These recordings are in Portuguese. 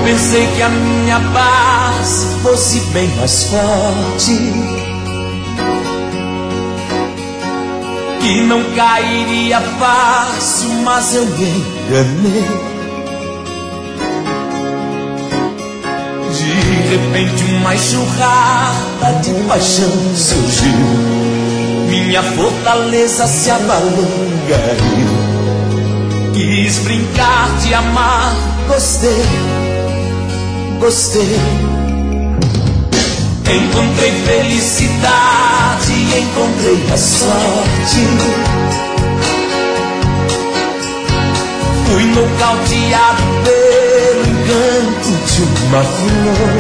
Pensei que a minha base fosse bem mais forte, que não cairia fácil, mas eu me enganei. De repente uma enxurrada de paixão surgiu, minha fortaleza se abalou, caiu. Quis brincar de amar, gostei. Encontrei felicidade, encontrei a sorte. Fui nocauteado pelo encanto de uma flor.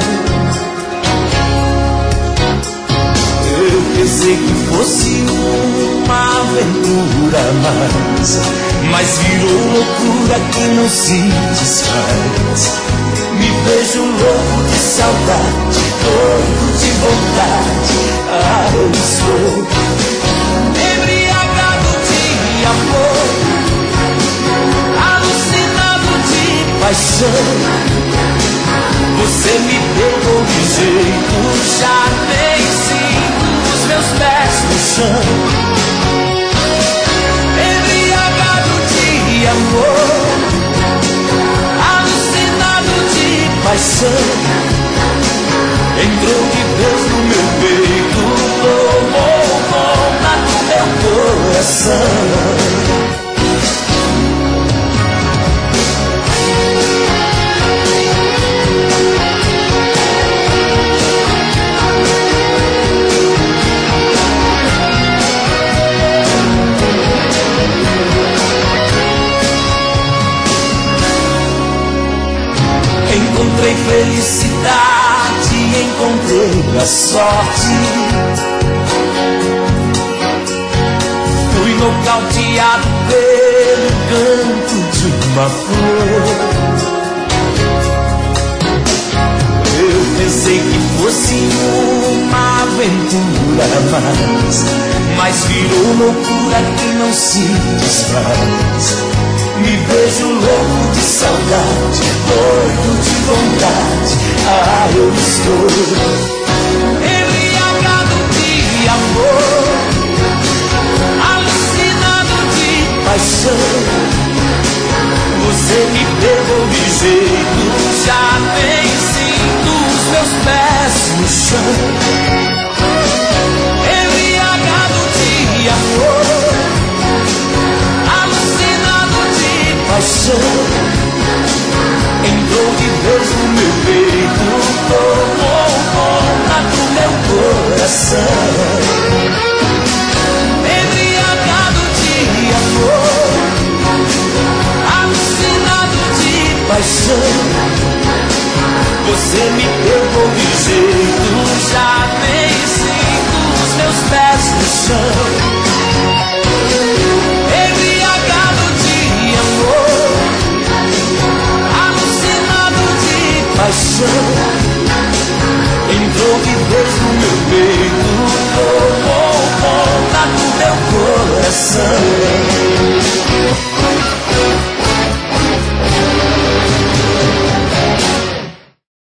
Eu pensei que fosse uma aventura, mas virou loucura que não se desfaz. Me vejo louco de saudade, doido de vontade. Ah, eu estou embriagado de amor, alucinado de paixão. Você me pegou de jeito, já nem sinto os meus pés no chão. Embriagado de amor, paixão, entrou de vez no meu peito, tomou conta do meu coração. Encontrei felicidade, encontrei a sorte. Fui nocauteado pelo canto de uma flor. Eu pensei que fosse uma aventura, mas virou loucura que não se desfaz. Me vejo louco de saudade, doido de vontade. Ah, eu estou embriagado de amor, alucinado de paixão. Você me pegou de jeito, já nem sinto os meus pés no chão. Embriagado de amor, paixão, entrou de vez no meu peito, tomou conta do meu coração. Embriagado de amor, alucinado de paixão. Você me pegou de jeito, já nem sinto os meus pés no chão. Paixão, entrou de vez no meu peito, tomou conta do meu coração.